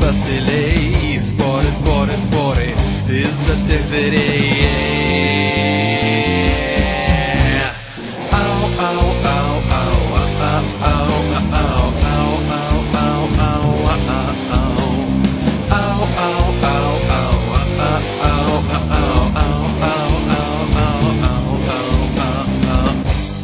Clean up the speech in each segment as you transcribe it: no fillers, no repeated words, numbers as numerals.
посмелей. Споры, споры, споры из-за всех дверей. Ау, ау, ау, ау, ау, ау, ау, ау, ау, ау, ау, ау. Ау, ау, ау, ау, ау, ау, ау, ау, ау, ау, ау.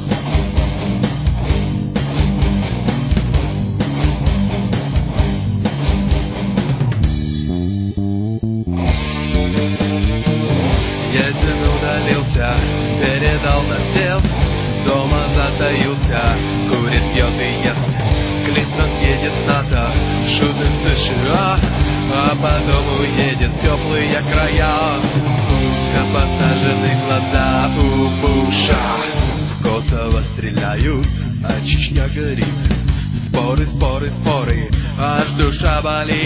Я тебе удалился, передал на всех, дома затаился, курит, пьет и ест. Клинтон едет с НАТО, шутит в США, а потом уедет в теплые края. Узко посажены глаза у Буша, Косово стреляют, а Чечня горит. Споры, споры, споры, аж душа болит.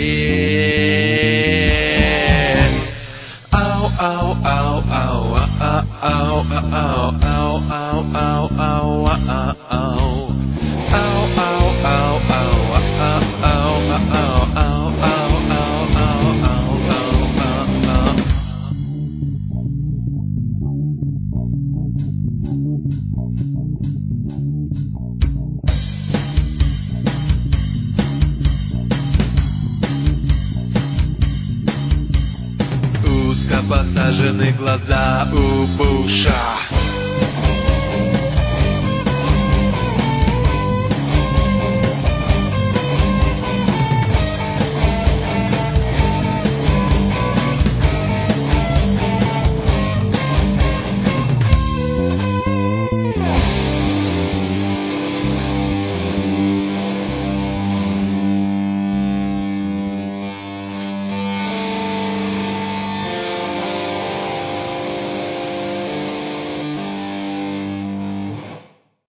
Ау, ау, ау, ау, ау, ау, ау, ау, ау, ау, ау, ау, ау. Ау, ау, ау, ау, ау, ау, ау, ау, ау, ау, ау, ау. Узко посажены глаза у Буша,